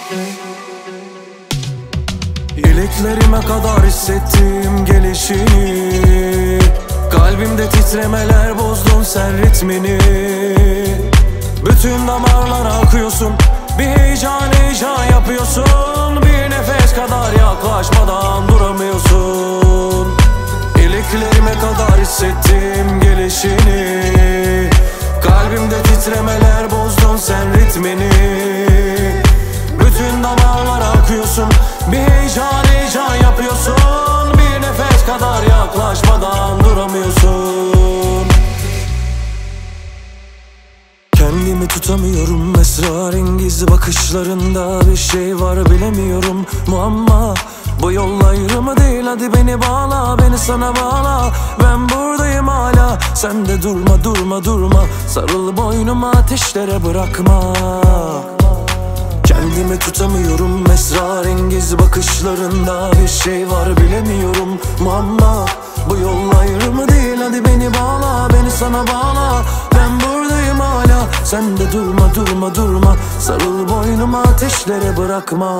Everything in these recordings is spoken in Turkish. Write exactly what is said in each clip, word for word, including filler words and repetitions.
İliklerime kadar hissettim gelişini. Kalbimde titremeler, bozdun sen ritmini. Bütün damarlara akıyorsun, bir heyecan heyecan yapıyorsun. Bir nefes kadar yaklaşmadan duramıyorsun. İliklerime kadar hissettim gelişini. Kalbimde titremeler, bozdun sen ritmini. Bütün damarlara akıyorsun, bir heyecan heyecan yapıyorsun. Bir nefes kadar yaklaşmadan duramıyorsun. Kendimi tutamıyorum, esrarengiz bakışlarında bir şey var bilemiyorum. Muamma bu yol ayrımı değil, hadi beni bağla, beni sana bağla. Ben buradayım hala, sen de durma durma durma. Sarıl boynuma, ateşlere bırakma. Kendimi tutamıyorum, esrarengiz bakışlarında bir şey var bilemiyorum. Muamma bu yol ayrımı değil, hadi beni bağla, beni sana bağla. Ben buradayım hala, sen de durma durma durma. Sarıl boynuma, ateşlere bırakma.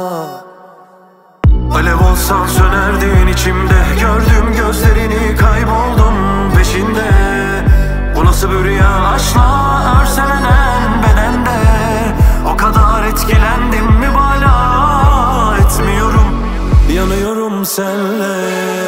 Alev olsan sönerdin içimde, gördüm gözlerini, kayboldum peşinde. Bu nasıl bir rüya, aşkla örselenen bedende. O kadar etkilendim, mübalağa etmiyorum. Yanıyorum senle.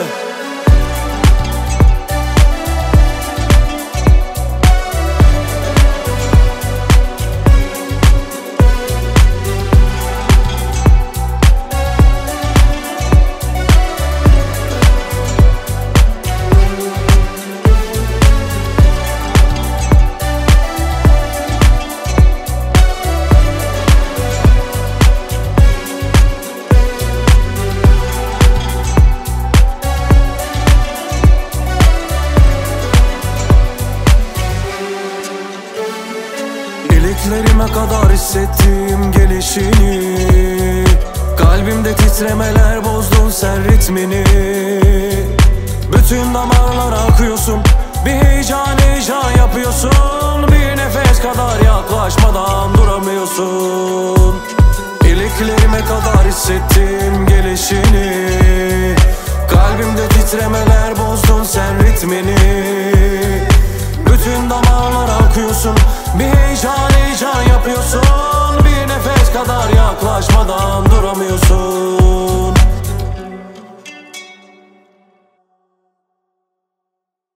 İliklerime kadar hissettim gelişini. Kalbimde titremeler, bozdun sen ritmini. Bütün damarlara akıyorsun, bir heyecan heyecan yapıyorsun. Bir nefes kadar yaklaşmadan duramıyorsun. İliklerime kadar hissettim gelişini. Kalbimde titremeler, bozdun sen ritmini. Bütün damarlara akıyorsun, bir heyecan heyecan yapıyorsun. Bir nefes kadar yaklaşmadan duramıyorsun.